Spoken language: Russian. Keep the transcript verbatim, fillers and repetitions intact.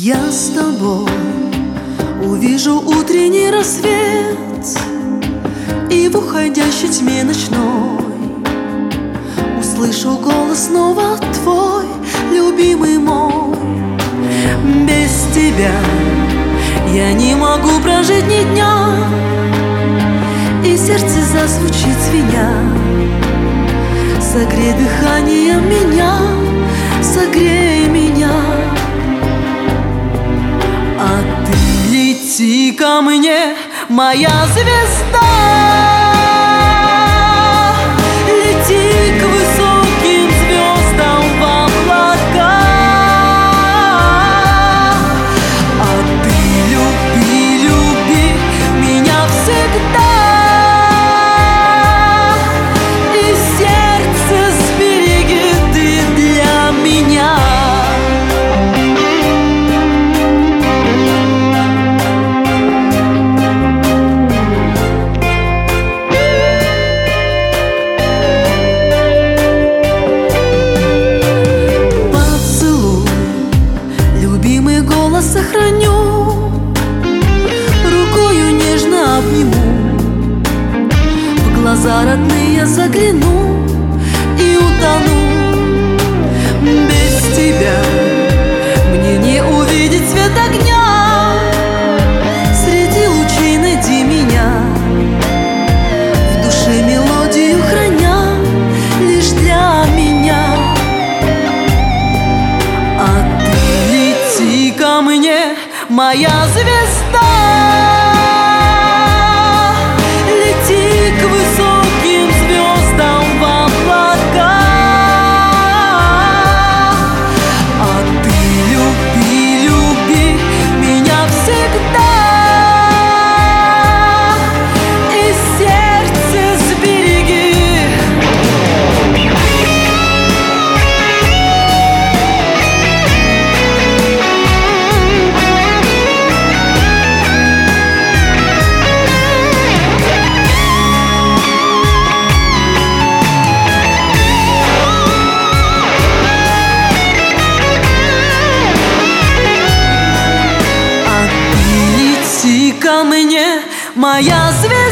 Я с тобой увижу утренний рассвет, и в уходящей тьме ночной услышу голос снова твой, любимый мой. Без тебя я не могу прожить ни дня, и сердце зазвучит звеня. Согрей дыханием меня, согрей меня. А ты лети ко мне, моя звезда, лети к высоким звездам в облака. А ты люби, люби меня всегда, и сердце сбереги ты для меня. Сохраню, рукою нежно обниму, в глаза родные загляну и утону. Без тебя мне не увидеть свет огня, среди лучей найди меня, в душе мелодию храня лишь для меня. А ты лети ко мне, моя звезда, лети к высоким звездам в облака. А ты люби, люби меня всегда, и сердце сбереги. Ко мне, моя звезда.